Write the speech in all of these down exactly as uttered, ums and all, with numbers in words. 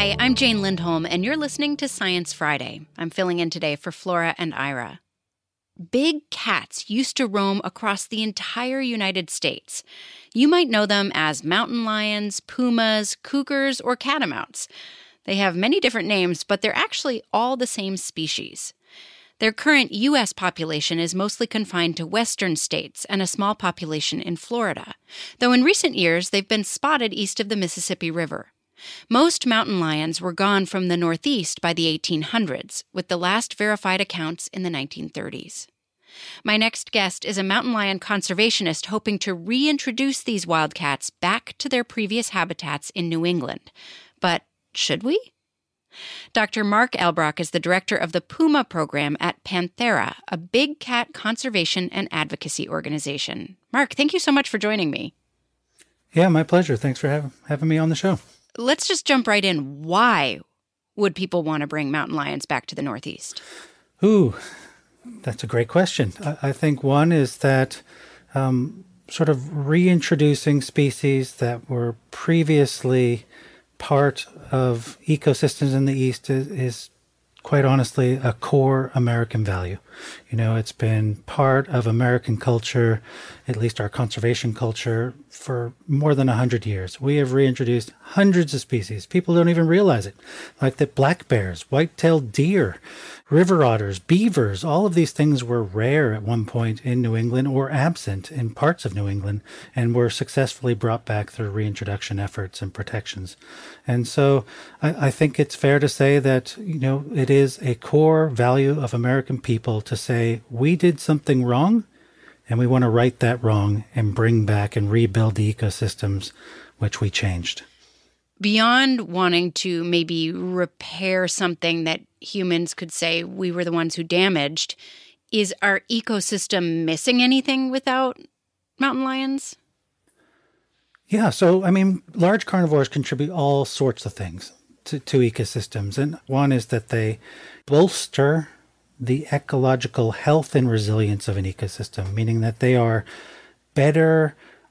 Hi, I'm Jane Lindholm, and you're listening to Science Friday. I'm filling in today for Flora and Ira. Big cats used to roam across the entire United States. You might know them as mountain lions, pumas, cougars, or catamounts. They have many different names, but they're actually all the same species. Their current U S population is mostly confined to western states and a small population in Florida, though in recent years they've been spotted east of the Mississippi River. Most mountain lions were gone from the Northeast by the eighteen hundreds, with the last verified accounts in the nineteen thirties. My next guest is a mountain lion conservationist hoping to reintroduce these wildcats back to their previous habitats in New England. But should we? Doctor Mark Elbrock is the director of the Puma program at Panthera, a big cat conservation and advocacy organization. Mark, thank you so much for joining me. Yeah, my pleasure. Thanks for have, having me on the show. Let's just jump right in. Why would people want to bring mountain lions back to the Northeast? Ooh, that's a great question. I, I think one is that um, sort of reintroducing species that were previously part of ecosystems in the East is, is quite honestly a core American value. You know, it's been part of American culture, at least our conservation culture, for more than one hundred years. We have reintroduced hundreds of species. People don't even realize it, like the black bears, white-tailed deer, river otters, beavers. All of these things were rare at one point in New England or absent in parts of New England and were successfully brought back through reintroduction efforts and protections. And so I, I think it's fair to say that, you know, it is a core value of American people to say we did something wrong and we want to right that wrong and bring back and rebuild the ecosystems which we changed. Beyond wanting to maybe repair something that humans could say we were the ones who damaged, is our ecosystem missing anything without mountain lions? Yeah, so, I mean, large carnivores contribute all sorts of things to, to ecosystems. And one is that they bolster the ecological health and resilience of an ecosystem, meaning that they are better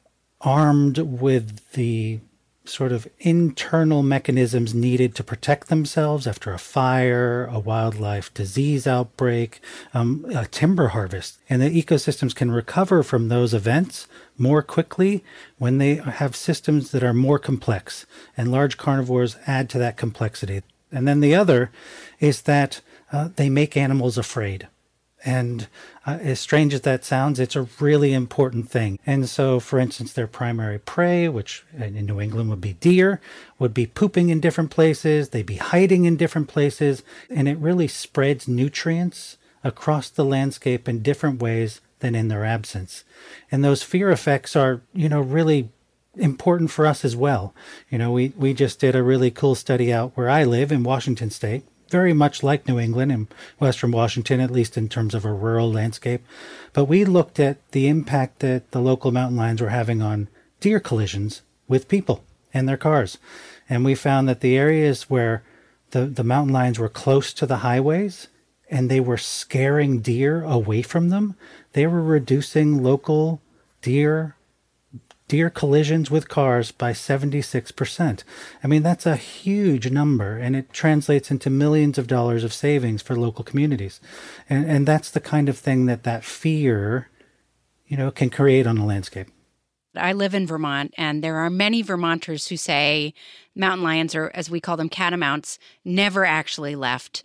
armed with the sort of internal mechanisms needed to protect themselves after a fire, a wildlife disease outbreak, um, a timber harvest. And the ecosystems can recover from those events more quickly when they have systems that are more complex. And large carnivores add to that complexity. And then the other is that uh, they make animals afraid. And uh, as strange as that sounds, it's a really important thing. And so, for instance, their primary prey, which in New England would be deer, would be pooping in different places. They'd be hiding in different places. And it really spreads nutrients across the landscape in different ways than in their absence. And those fear effects are, you know, really important for us as well. You know, we, we just did a really cool study out where I live in Washington State, very much like New England and Western Washington, at least in terms of a rural landscape. But we looked at the impact that the local mountain lions were having on deer collisions with people and their cars. And we found that the areas where the, the mountain lions were close to the highways and they were scaring deer away from them, they were reducing local deer deer collisions with cars by seventy-six percent. I mean, that's a huge number, and it translates into millions of dollars of savings for local communities. And and that's the kind of thing that that fear, you know, can create on a landscape. I live in Vermont, and there are many Vermonters who say mountain lions, or as we call them, catamounts, never actually left,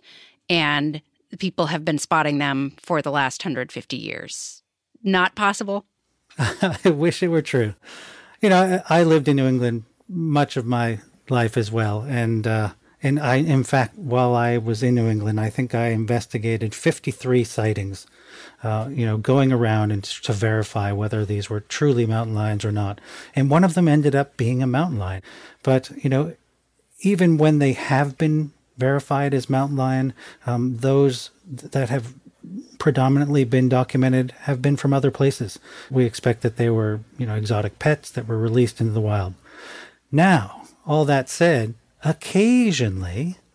and people have been spotting them for the last one hundred fifty years. Not possible? I wish it were true. You know, I, I lived in New England much of my life as well. And, uh, and I, in fact, while I was in New England, I think I investigated fifty-three sightings, uh, you know, going around and to verify whether these were truly mountain lions or not. And one of them ended up being a mountain lion. But, you know, even when they have been verified as mountain lion, um, those that have predominantly been documented have been from other places. We expect that they were, you know, exotic pets that were released into the wild. Now, all that said, occasionally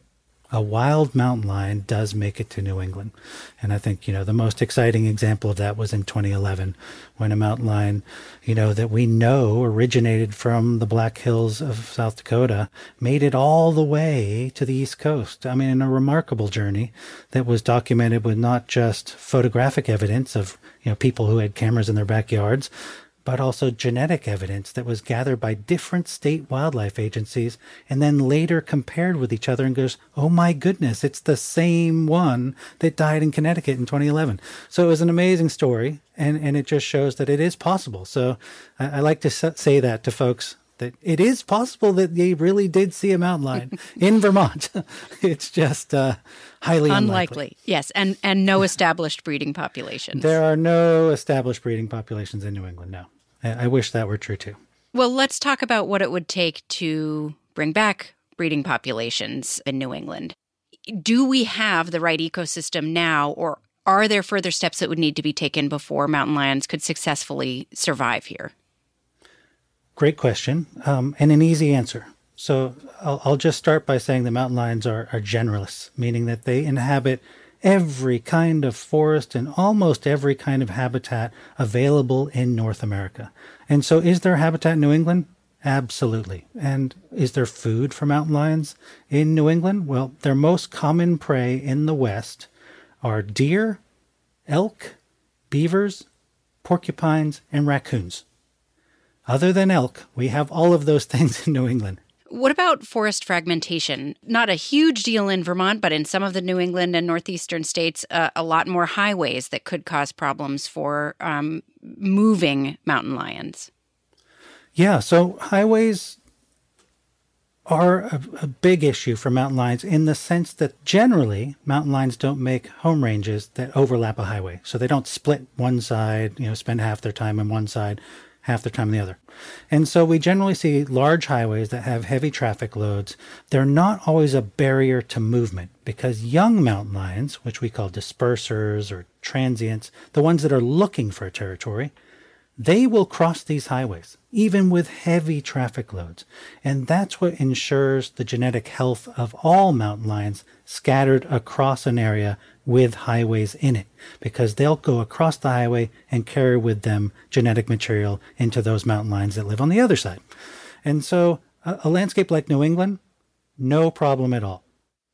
a wild mountain lion does make it to New England. And I think, you know, the most exciting example of that was in twenty eleven, when a mountain lion, you know, that we know originated from the Black Hills of South Dakota, made it all the way to the East Coast. I mean, in a remarkable journey that was documented with not just photographic evidence of, you know, people who had cameras in their backyards, but also genetic evidence that was gathered by different state wildlife agencies and then later compared with each other and goes, oh my goodness, it's the same one that died in Connecticut in twenty eleven. So it was an amazing story, and, and it just shows that it is possible. So I, I like to say that to folks, that it is possible that they really did see a mountain lion in Vermont. It's just uh, highly unlikely. Unlikely, yes, and, and no established breeding populations. There are no established breeding populations in New England, no. I wish that were true, too. Well, let's talk about what it would take to bring back breeding populations in New England. Do we have the right ecosystem now, or are there further steps that would need to be taken before mountain lions could successfully survive here? Great question, um, and an easy answer. So I'll, I'll just start by saying the mountain lions are, are generalists, meaning that they inhabit every kind of forest and almost every kind of habitat available in North America. And so is there habitat in New England? Absolutely. And is there food for mountain lions in New England? Well, their most common prey in the West are deer, elk, beavers, porcupines, and raccoons. Other than elk, we have all of those things in New England. What about forest fragmentation? Not a huge deal in Vermont, but in some of the New England and northeastern states, uh, a lot more highways that could cause problems for um, moving mountain lions. Yeah, so highways are a, a big issue for mountain lions in the sense that generally mountain lions don't make home ranges that overlap a highway. So they don't split one side, you know, spend half their time on one side, half their time on the other. And so we generally see large highways that have heavy traffic loads. They're not always a barrier to movement because young mountain lions, which we call dispersers or transients, the ones that are looking for a territory, they will cross these highways, even with heavy traffic loads. And that's what ensures the genetic health of all mountain lions scattered across an area with highways in it, because they'll go across the highway and carry with them genetic material into those mountain lions that live on the other side. And so a, a landscape like New England, no problem at all.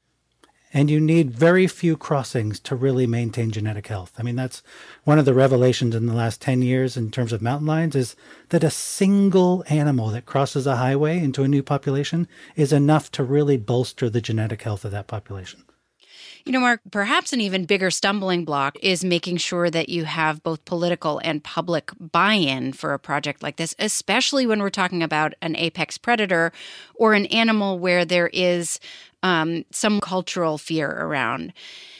And you need very few crossings to really maintain genetic health. I mean, that's one of the revelations in the last ten years in terms of mountain lions, is that a single animal that crosses a highway into a new population is enough to really bolster the genetic health of that population. You know, Mark, perhaps an even bigger stumbling block is making sure that you have both political and public buy-in for a project like this, especially when we're talking about an apex predator or an animal where there is um, some cultural fear around.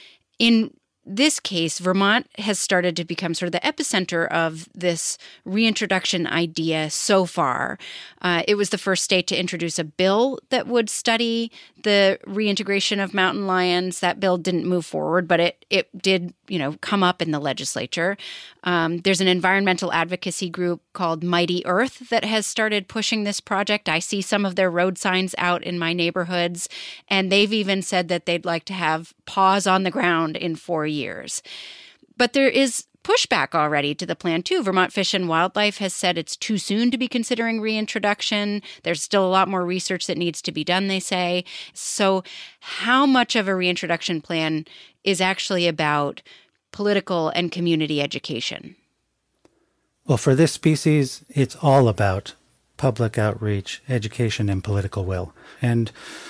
In this case, Vermont has started to become sort of the epicenter of this reintroduction idea so far. Uh, it was the first state to introduce a bill that would study the reintegration of mountain lions. That bill didn't move forward, but it it did, you know, come up in the legislature. Um, there's an environmental advocacy group called Mighty Earth that has started pushing this project. I see some of their road signs out in my neighborhoods, and they've even said that they'd like to have paws on the ground in four years. But there is pushback already to the plan, too. Vermont Fish and Wildlife has said it's too soon to be considering reintroduction. There's still a lot more research that needs to be done, they say. So how much of a reintroduction plan is actually about political and community education? Well, for this species, it's all about public outreach, education, and political will. And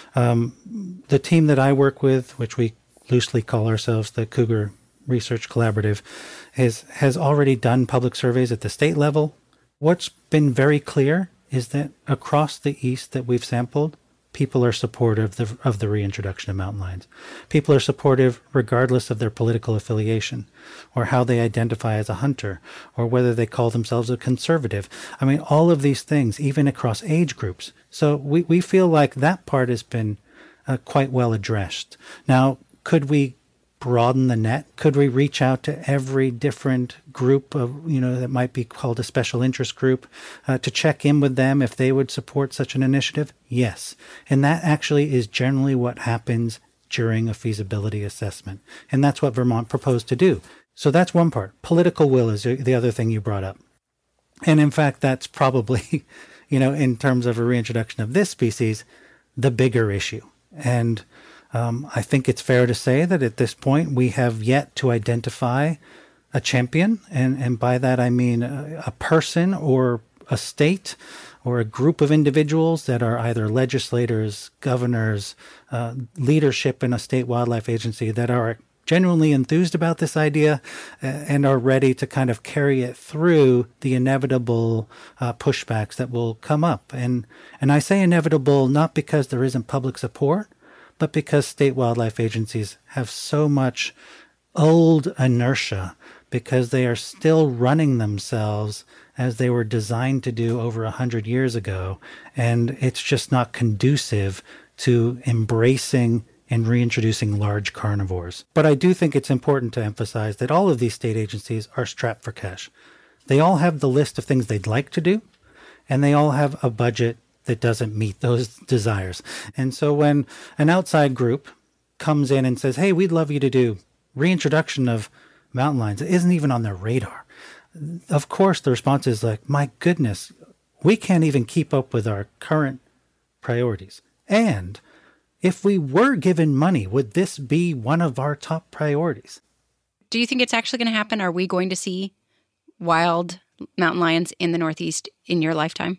um, the team that I work with, which we loosely call ourselves the Cougar Research Collaborative, has, has already done public surveys at the state level. What's been very clear is that across the East that we've sampled, people are supportive of the, of the reintroduction of mountain lions. People are supportive regardless of their political affiliation or how they identify as a hunter or whether they call themselves a conservative. I mean, all of these things, even across age groups. So we, we feel like that part has been uh, quite well addressed. Now, could we broaden the net? Could we reach out to every different group of, you know, that might be called a special interest group uh, to check in with them if they would support such an initiative? Yes. And that actually is generally what happens during a feasibility assessment. And that's what Vermont proposed to do. So that's one part. Political will is the other thing you brought up. And in fact, that's probably, you know, in terms of a reintroduction of this species, the bigger issue. And um, I think it's fair to say that at this point, we have yet to identify a champion. And, and by that, I mean a, a person or a state or a group of individuals that are either legislators, governors, uh, leadership in a state wildlife agency that are genuinely enthused about this idea and are ready to kind of carry it through the inevitable uh, pushbacks that will come up. And and I say inevitable not because there isn't public support, but because state wildlife agencies have so much old inertia because they are still running themselves as they were designed to do over a hundred years ago. And it's just not conducive to embracing and reintroducing large carnivores. But I do think it's important to emphasize that all of these state agencies are strapped for cash. They all have the list of things they'd like to do, and they all have a budget that doesn't meet those desires. And so when an outside group comes in and says, hey, we'd love you to do reintroduction of mountain lions, it isn't even on their radar. Of course, the response is like, my goodness, we can't even keep up with our current priorities. And if we were given money, would this be one of our top priorities? Do you think it's actually going to happen? Are we going to see wild mountain lions in the Northeast in your lifetime?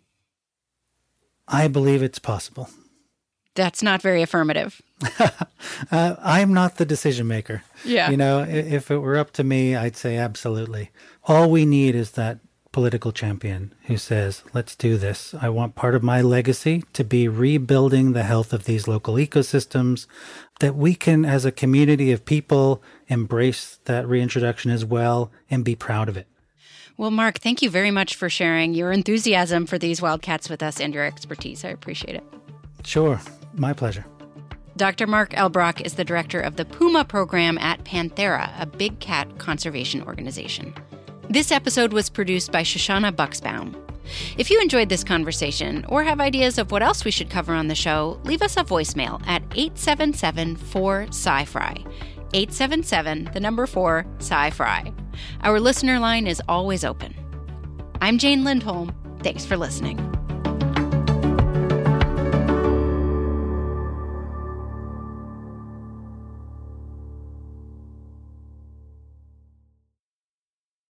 I believe it's possible. That's not very affirmative. uh, I'm not the decision maker. Yeah. You know, if it were up to me, I'd say absolutely. All we need is that political champion who says, let's do this. I want part of my legacy to be rebuilding the health of these local ecosystems, that we can, as a community of people, embrace that reintroduction as well and be proud of it. Well, Mark, thank you very much for sharing your enthusiasm for these wildcats with us and your expertise. I appreciate it. Sure. My pleasure. Doctor Mark Elbrock is the director of the Puma program at Panthera, a big cat conservation organization. This episode was produced by Shoshana Buxbaum. If you enjoyed this conversation or have ideas of what else we should cover on the show, leave us a voicemail at eight seven seven, four, S C I F R I. eight seven seven, the number four, S C I F R I. Our listener line is always open. I'm Jane Lindholm. Thanks for listening.